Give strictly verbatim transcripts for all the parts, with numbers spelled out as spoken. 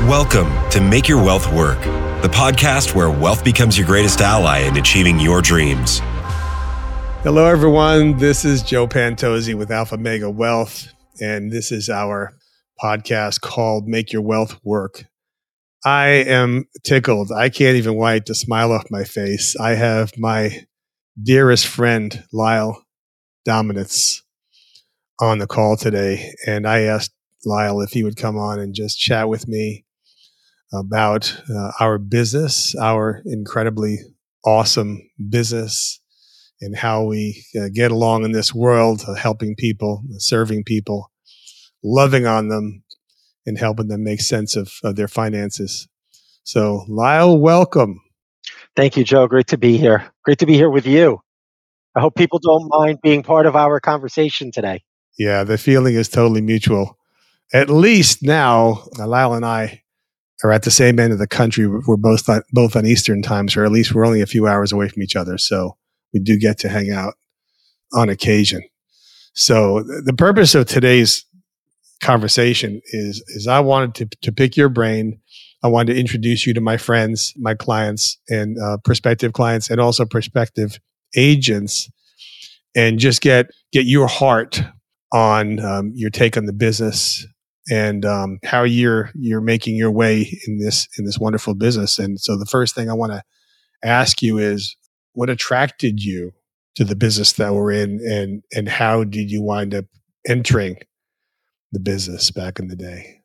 Welcome to Make Your Wealth Work, the podcast where wealth becomes your greatest ally in achieving your dreams. Hello, everyone. This is Joe Pantozzi with Alpha Mega Wealth, and this is our podcast called Make Your Wealth Work. I am tickled. I can't even wipe the smile off my face. I have my dearest friend, Lyle Dominitz, on the call today, and I asked Lyle if he would come on and just chat with me about uh, our business, our incredibly awesome business, and how we uh, get along in this world, uh, helping people, serving people, loving on them, and helping them make sense of, of their finances. So, Lyle, welcome. Thank you, Joe. Great to be here. Great to be here with you. I hope people don't mind being part of our conversation today. Yeah, the feeling is totally mutual. At least now, Lyle and I are at the same end of the country. We're both on, both on Eastern times, or at least we're only a few hours away from each other. So we do get to hang out on occasion. So the purpose of today's conversation is, is I wanted to, to pick your brain. I wanted to introduce you to my friends, my clients, and uh, prospective clients, and also prospective agents, and just get get your heart on um, your take on the business and um, how you're you're making your way in this in this wonderful business. And so the first thing I want to ask you is, what attracted you to the business that we're in, and and how did you wind up entering the business back in the day?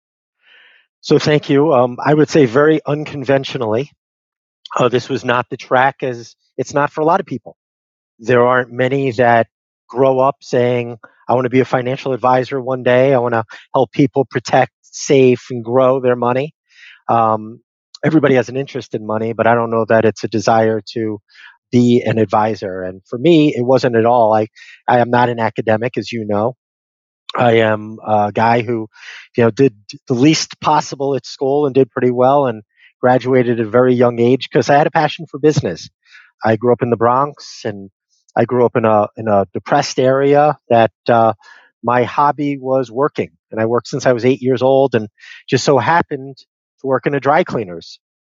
So thank you. Um, I would say very unconventionally, uh, this was not the track as it's not for a lot of people. There aren't many that grow up saying, I want to be a financial advisor one day. I want to help people protect, save, and grow their money. Um, everybody has an interest in money, but I don't know that it's a desire to be an advisor. And for me, it wasn't at all. I, I am not an academic, as you know. I am a guy who, you know, did the least possible at school and did pretty well and graduated at a very young age because I had a passion for business. I grew up in the Bronx, and I grew up in a in a depressed area that uh, my hobby was working. And I worked since I was eight years old, and just so happened to work in a dry cleaners.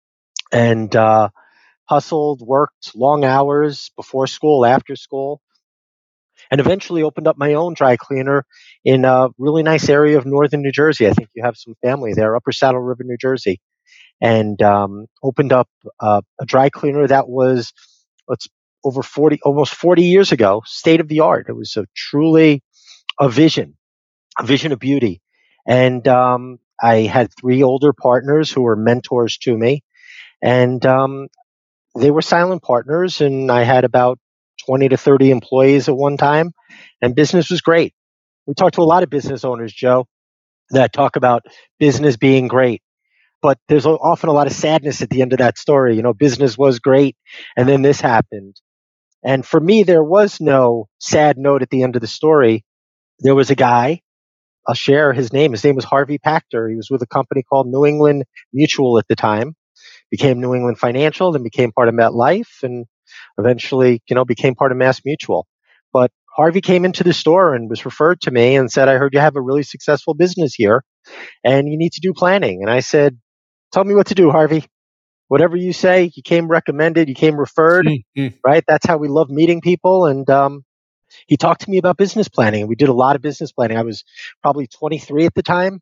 And uh, hustled, worked long hours before school, after school, and eventually opened up my own dry cleaner in a really nice area of northern New Jersey. I think you have some family there, Upper Saddle River, New Jersey. And um, opened up uh, a dry cleaner that was, let's over forty, almost forty years ago, state of the art. It was a truly a vision, a vision of beauty. And um, I had three older partners who were mentors to me, and um, they were silent partners. And I had about twenty to thirty employees at one time, and business was great. We talked to a lot of business owners, Joe, that talk about business being great. But there's often a lot of sadness at the end of that story. You know, business was great, and then this happened. And for me, there was no sad note at the end of the story. There was a guy, I'll share his name. His name was Harvey Pachter. He was with a company called New England Mutual at the time, became New England Financial, then became part of MetLife, and eventually, you know, became part of Mass Mutual. But Harvey came into the store and was referred to me and said, I heard you have a really successful business here, and you need to do planning. And I said, tell me what to do, Harvey. Whatever you say. You came recommended, you came referred, mm-hmm. right? That's how we love meeting people. And um, he talked to me about business planning. And we did a lot of business planning. I was probably twenty-three at the time.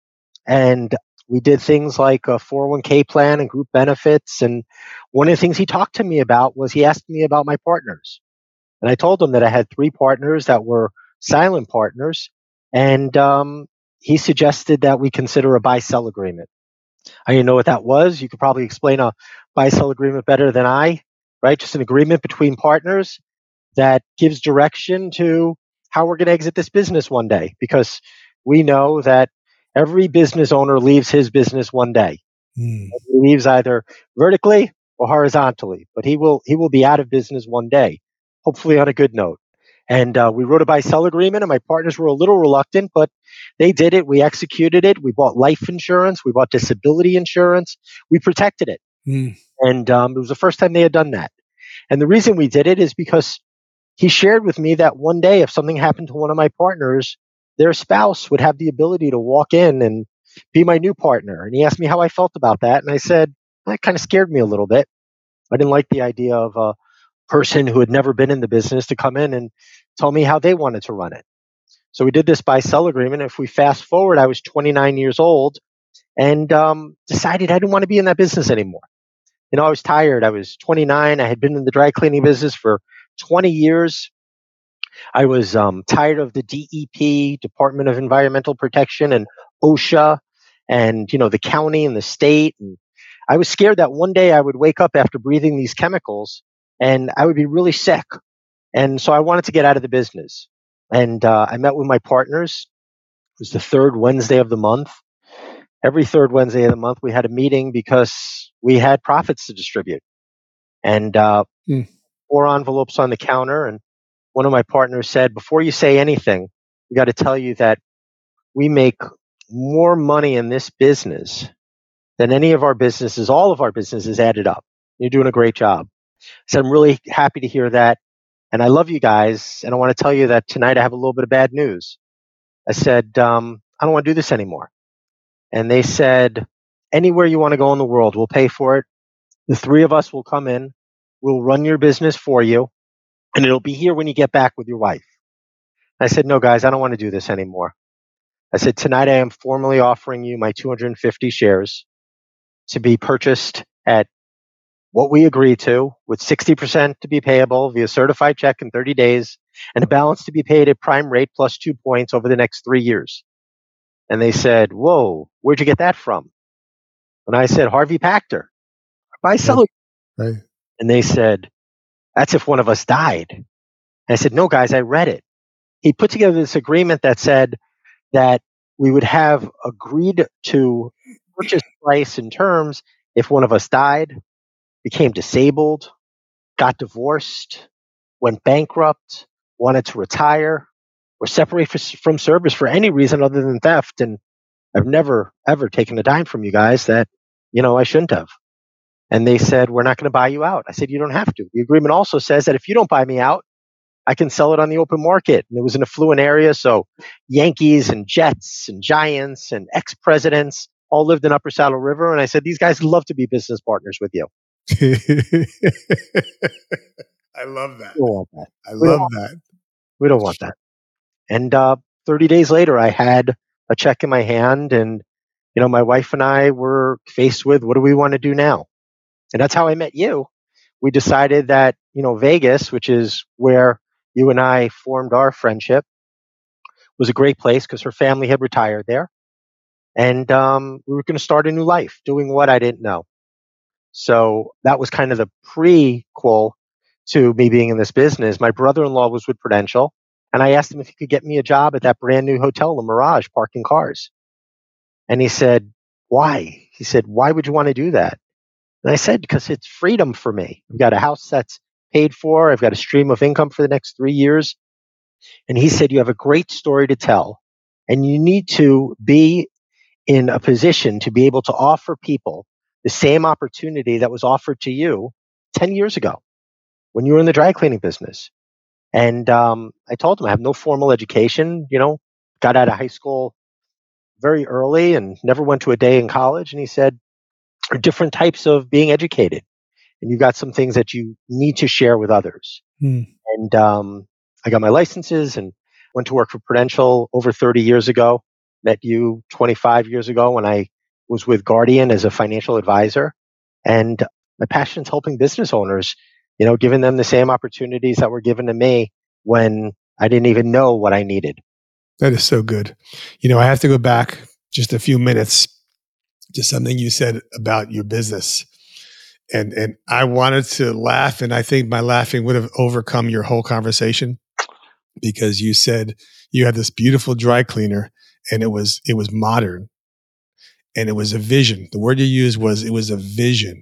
And we did things like a four oh one k plan and group benefits. And one of the things he talked to me about was he asked me about my partners. And I told him that I had three partners that were silent partners. And um, he suggested that we consider a buy-sell agreement. I didn't know what that was. You could probably explain a buy-sell agreement better than I, right? Just an agreement between partners that gives direction to how we're going to exit this business one day. Because we know that every business owner leaves his business one day. Mm. He leaves either vertically or horizontally, but he will he will be out of business one day, hopefully on a good note. And uh, we wrote a buy-sell agreement, and my partners were a little reluctant, but they did it. We executed it. We bought life insurance. We bought disability insurance. We protected it. Mm. And um, it was the first time they had done that. And the reason we did it is because he shared with me that one day, if something happened to one of my partners, their spouse would have the ability to walk in and be my new partner. And he asked me how I felt about that. And I said, that kind of scared me a little bit. I didn't like the idea of a person who had never been in the business to come in and tell me how they wanted to run it. So we did this buy-sell agreement. If we fast forward, I was twenty-nine years old and um, decided I didn't want to be in that business anymore. You know, I was tired. I was twenty-nine. I had been in the dry cleaning business for twenty years. I was um, tired of the D E P, Department of Environmental Protection, and OSHA, and you know the county and the state. And I was scared that one day I would wake up after breathing these chemicals and I would be really sick. And so I wanted to get out of the business. And uh, I met with my partners. It was the third Wednesday of the month. Every third Wednesday of the month, we had a meeting because we had profits to distribute. And uh, mm. four envelopes on the counter. And one of my partners said, before you say anything, we got to tell you that we make more money in this business than any of our businesses, all of our businesses added up. You're doing a great job. So I'm really happy to hear that. And I love you guys. And I want to tell you that tonight I have a little bit of bad news. I said, um, I don't want to do this anymore. And they said, anywhere you want to go in the world, we'll pay for it. The three of us will come in. We'll run your business for you. And it'll be here when you get back with your wife. I said, no, guys, I don't want to do this anymore. I said, tonight I am formally offering you my two hundred fifty shares to be purchased at what we agreed to, with sixty percent to be payable via certified check in thirty days, and a balance to be paid at prime rate plus two points over the next three years. And they said, whoa, where'd you get that from? And I said, Harvey Pachter, buy sell. Right. And they said, that's if one of us died. And I said, no, guys, I read it. He put together this agreement that said that we would have agreed to purchase price and terms if one of us died, became disabled, got divorced, went bankrupt, wanted to retire, or separate from service for any reason other than theft. And I've never, ever taken a dime from you guys that, you know, I shouldn't have. And they said, we're not going to buy you out. I said, you don't have to. The agreement also says that if you don't buy me out, I can sell it on the open market. And it was an affluent area, so Yankees and Jets and Giants and ex-presidents all lived in Upper Saddle River. And I said, these guys love to be business partners with you. I love that. We don't want that. I love that. We don't want that. And uh, thirty days later, I had a check in my hand, and you know, my wife and I were faced with, what do we want to do now? And that's how I met you. We decided that, you know, Vegas, which is where you and I formed our friendship, was a great place because her family had retired there. And um, we were going to start a new life doing what I didn't know. So that was kind of the prequel to me being in this business. My brother-in-law was with Prudential, and I asked him if he could get me a job at that brand new hotel, the Mirage, parking cars. And he said, why? He said, why would you want to do that? And I said, because it's freedom for me. I've got a house that's paid for. I've got a stream of income for the next three years. And he said, you have a great story to tell, and you need to be in a position to be able to offer people the same opportunity that was offered to you ten years ago when you were in the dry cleaning business. And um, I told him I have no formal education, you know, got out of high school very early and never went to a day in college. And he said, there are different types of being educated, and you've got some things that you need to share with others. Hmm. And um, I got my licenses and went to work for Prudential over thirty years ago. Met you twenty-five years ago when I was with Guardian as a financial advisor. And my passion is helping business owners, you know, giving them the same opportunities that were given to me when I didn't even know what I needed. That is so good. You know, I have to go back just a few minutes to something you said about your business. And and I wanted to laugh, and I think my laughing would have overcome your whole conversation, because you said you had this beautiful dry cleaner, and it was it was modern, and it was a vision. The word you used was it was a vision.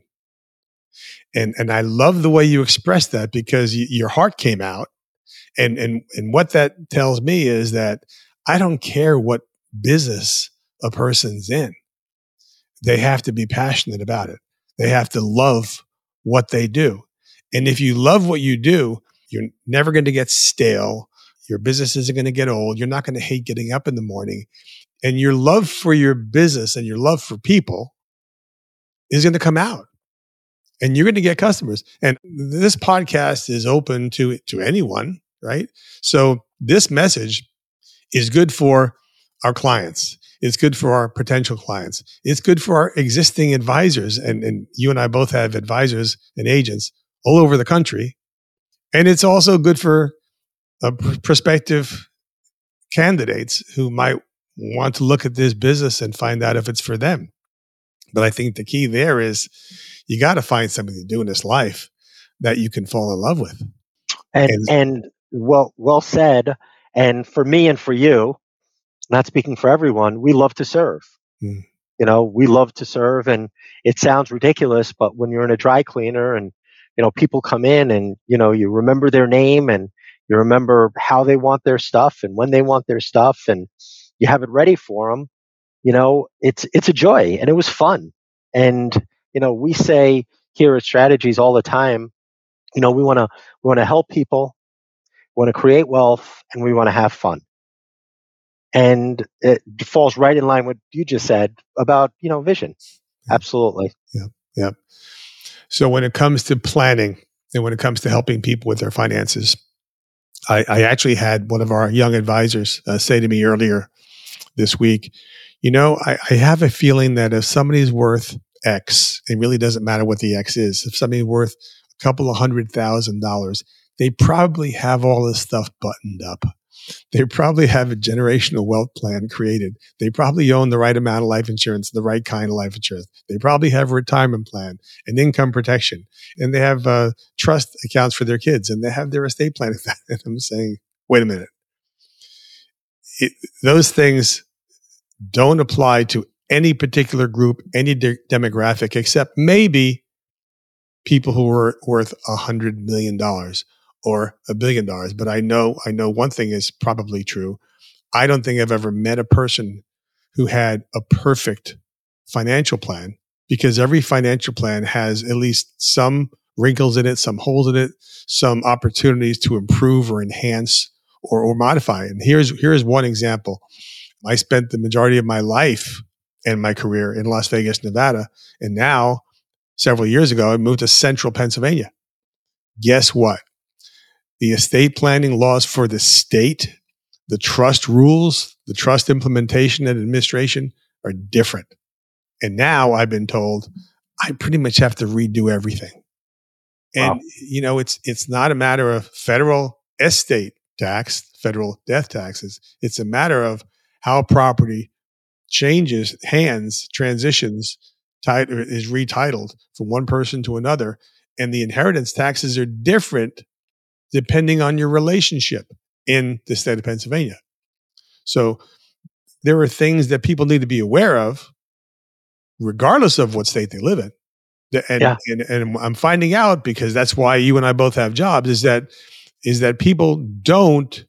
And and I love the way you expressed that, because y- your heart came out. And and and what that tells me is that I don't care what business a person's in. They have to be passionate about it. They have to love what they do. And if you love what you do, you're never going to get stale. Your business isn't going to get old. You're not going to hate getting up in the morning. And your love for your business and your love for people is going to come out. And you're going to get customers. And this podcast is open to, to anyone, right? So this message is good for our clients. It's good for our potential clients. It's good for our existing advisors. And, and you and I both have advisors and agents all over the country. And it's also good for uh, pr- prospective candidates who might want to look at this business and find out if it's for them. But I think the key there is you got to find something to do in this life that you can fall in love with. And, And- and well, well said. And for me and for you, not speaking for everyone, we love to serve. Hmm. You know, we love to serve, and it sounds ridiculous, but when you're in a dry cleaner and, you know, people come in and, you know, you remember their name and you remember how they want their stuff and when they want their stuff and you have it ready for them, you know, it's, it's a joy and it was fun. And, you know, we say here at Strategies all the time, you know, we want to, we want to help people, we want to create wealth, and we want to have fun. And it falls right in line with what you just said about, you know, vision. Absolutely. Yeah. Yeah. So when it comes to planning and when it comes to helping people with their finances, I, I actually had one of our young advisors uh, say to me earlier this week, you know, I, I have a feeling that if somebody's worth X, it really doesn't matter what the X is. If somebody's worth a couple of hundred thousand dollars, they probably have all this stuff buttoned up. They probably have a generational wealth plan created. They probably own the right amount of life insurance, the right kind of life insurance. They probably have a retirement plan and income protection, and they have uh, trust accounts for their kids, and they have their estate plan. And I'm saying, wait a minute. It, those things don't apply to any particular group, any de- demographic, except maybe people who are worth a hundred million dollars or a billion dollars. But I know, I know one thing is probably true. I don't think I've ever met a person who had a perfect financial plan, because every financial plan has at least some wrinkles in it, some holes in it, some opportunities to improve or enhance or, or modify. And here's, here's one example. I spent the majority of my life and my career in Las Vegas, Nevada. And now, several years ago, I moved to central Pennsylvania. Guess what? The estate planning laws for the state, the trust rules, the trust implementation and administration are different. And now I've been told I pretty much have to redo everything. And, wow. you know, it's, it's not a matter of federal estate tax, federal death taxes. It's a matter of how property changes hands, transitions, tit- is retitled from one person to another. And the inheritance taxes are different depending on your relationship in the state of Pennsylvania. So there are things that people need to be aware of, regardless of what state they live in. And, yeah. and, and I'm finding out, because that's why you and I both have jobs, is that, is that people don't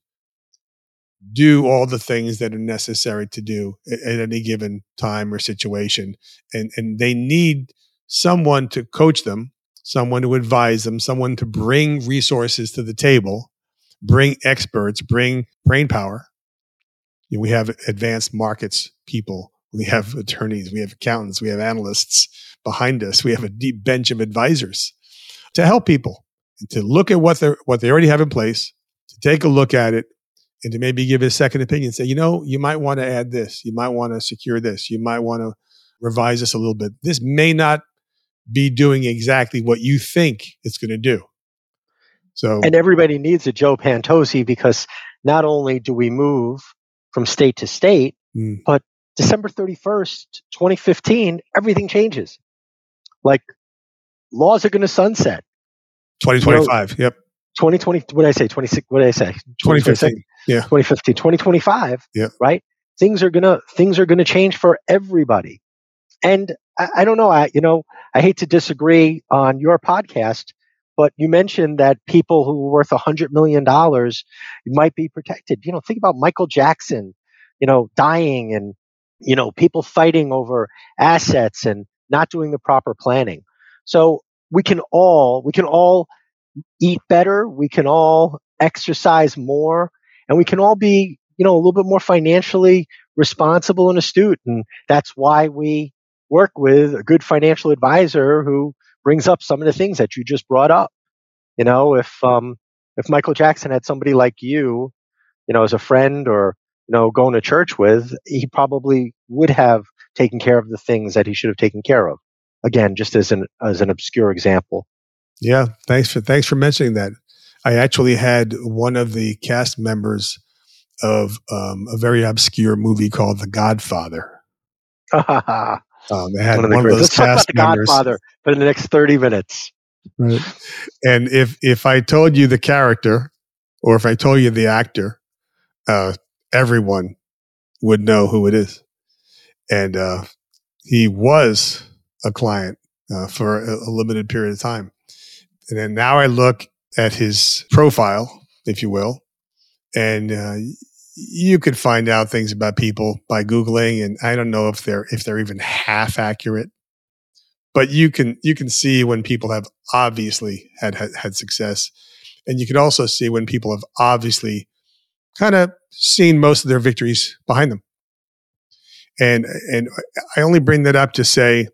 do all the things that are necessary to do at, at any given time or situation. And, and they need someone to coach them, someone to advise them, someone to bring resources to the table, bring experts, bring brain power. You know, we have advanced markets people, we have attorneys, we have accountants, we have analysts behind us. We have a deep bench of advisors to help people and to look at what they what they already have in place, to take a look at it, and to maybe give it a second opinion. Say, you know, you might want to add this, you might want to secure this, you might want to revise this a little bit. This may not be doing exactly what you think it's going to do. So, and everybody needs a Joe Pantozzi, because not only do we move from state to state, mm. but December thirty-first, twenty fifteen, everything changes. Like, laws are going to sunset. twenty twenty-five, you know, yep. twenty twenty, what did I say? twenty-six, what did I say? twenty fifteen, yeah. twenty fifteen, twenty twenty-five, yeah. Right? Things are going to, things are going to change for everybody. And I, I don't know, I, you know, I hate to disagree on your podcast, but you mentioned that people who are worth a hundred million dollars might be protected. You know, think about Michael Jackson, you know, dying, and, you know, people fighting over assets and not doing the proper planning. So we can all, we can all eat better. We can all exercise more, and we can all be, you know, a little bit more financially responsible and astute. And that's why we work with a good financial advisor who brings up some of the things that you just brought up. You know, if um, if Michael Jackson had somebody like you, you know, as a friend or, you know, going to church with, he probably would have taken care of the things that he should have taken care of. Again, just as an as an obscure example. Yeah, thanks for thanks for mentioning that. I actually had one of the cast members of um, a very obscure movie called The Godfather. um, they had one of, one of those Let's cast talk about The members, Godfather for the next thirty minutes. Right. And if if I told you the character, or if I told you the actor, uh, everyone would know who it is. And uh, he was a client uh, for a, a limited period of time. And then now I look at his profile, if you will, and uh, you could find out things about people by Googling, and I don't know if they're if they're even half accurate. But you can you can see when people have obviously had had, had success, and you can also see when people have obviously kind of seen most of their victories behind them. And and I only bring that up to say,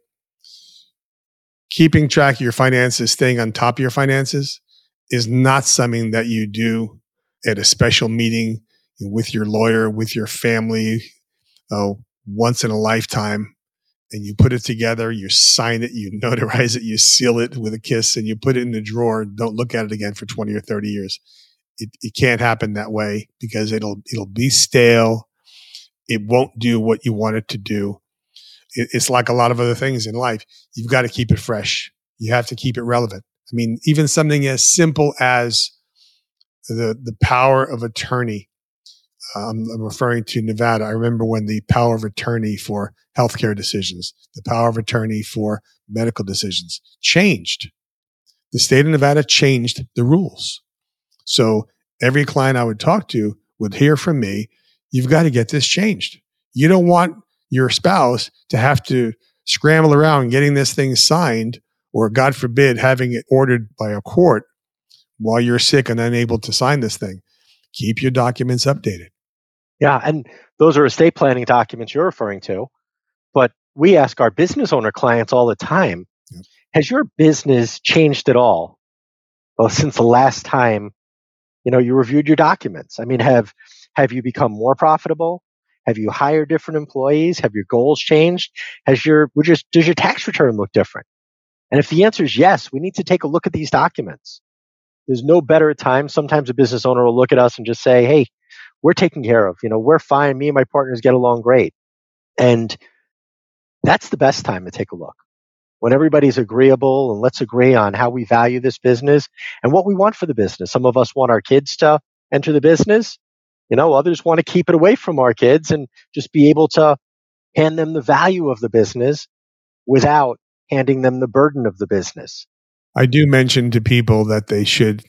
keeping track of your finances, staying on top of your finances, is not something that you do at a special meeting with your lawyer, with your family, uh, once in a lifetime. And you put it together, you sign it, you notarize it, you seal it with a kiss, and you put it in the drawer. Don't look at it again for twenty or thirty years. It, it can't happen that way because it'll it'll be stale. It won't do what you want it to do. It, it's like a lot of other things in life. You've got to keep it fresh. You have to keep it relevant. I mean, even something as simple as the the power of attorney. Um, I'm referring to Nevada. I remember when the power of attorney for healthcare decisions, the power of attorney for medical decisions changed. The state of Nevada changed the rules. So every client I would talk to would hear from me, you've got to get this changed. You don't want your spouse to have to scramble around getting this thing signed, or God forbid, having it ordered by a court while you're sick and unable to sign this thing. Keep your documents updated. Yeah, and those are estate planning documents you're referring to. But we ask our business owner clients all the time, yep. Has your business changed at all? Well, since the last time, you know, you reviewed your documents. I mean, have have you become more profitable? Have you hired different employees? Have your goals changed? Has your would your does your tax return look different? And if the answer is yes, we need to take a look at these documents. There's no better time. Sometimes a business owner will look at us and just say, hey, we're taken care of. You know, we're fine. Me and my partners get along great. And that's the best time to take a look. When everybody's agreeable, and let's agree on how we value this business and what we want for the business. Some of us want our kids to enter the business. You know, others want to keep it away from our kids and just be able to hand them the value of the business without handing them the burden of the business. I do mention to people that they should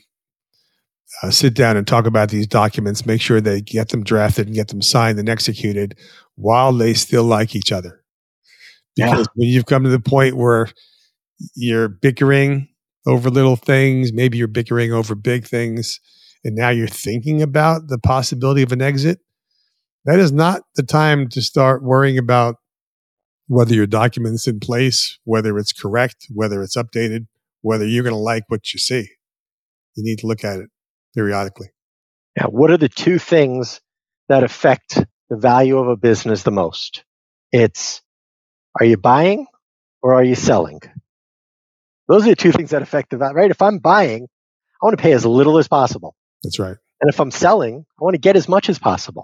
Uh, sit down and talk about these documents, make sure they get them drafted and get them signed and executed while they still like each other. Because yeah. when you've come to the point where you're bickering over little things, maybe you're bickering over big things, and now you're thinking about the possibility of an exit, that is not the time to start worrying about whether your document's in place, whether it's correct, whether it's updated, whether you're going to like what you see. You need to look at it periodically. Yeah. What are the two things that affect the value of a business the most? It's, are you buying or are you selling? Those are the two things that affect the value, right? If I'm buying, I want to pay as little as possible. That's right. And if I'm selling, I want to get as much as possible.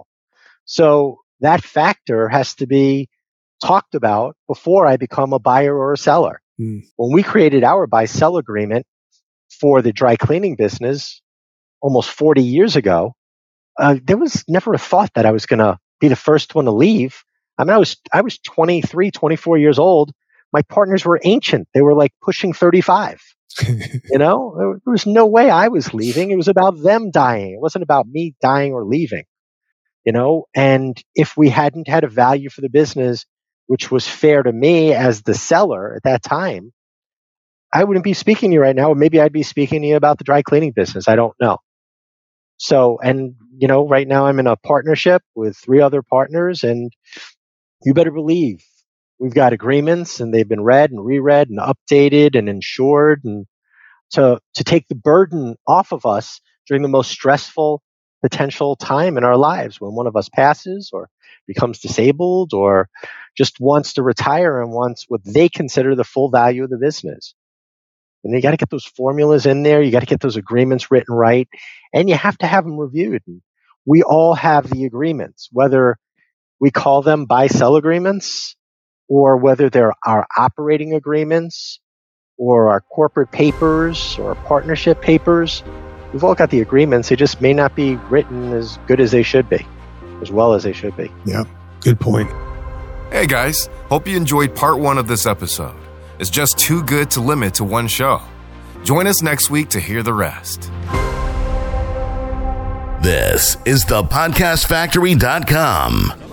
So that factor has to be talked about before I become a buyer or a seller. Mm. When we created our buy-sell agreement for the dry cleaning business, almost forty years ago, uh, there was never a thought that I was going to be the first one to leave. I mean, I was I was twenty-three, twenty-four years old. My partners were ancient. They were like pushing thirty-five. You know, there, there was no way I was leaving. It was about them dying. It wasn't about me dying or leaving. You know, and if we hadn't had a value for the business, which was fair to me as the seller at that time, I wouldn't be speaking to you right now. Or maybe I'd be speaking to you about the dry cleaning business. I don't know. So, and, you know, right now I'm in a partnership with three other partners, and you better believe we've got agreements, and they've been read and reread and updated and insured, and to, to take the burden off of us during the most stressful potential time in our lives, when one of us passes or becomes disabled or just wants to retire and wants what they consider the full value of the business. And you got to get those formulas in there. You got to get those agreements written right, and you have to have them reviewed. And we all have the agreements, whether we call them buy-sell agreements or whether they're our operating agreements or our corporate papers or partnership papers. We've all got the agreements. They just may not be written as good as they should be, as well as they should be. Yeah, good point. Hey guys, hope you enjoyed part one of this episode. It's just too good to limit to one show. Join us next week to hear the rest. This is the podcast factory dot com.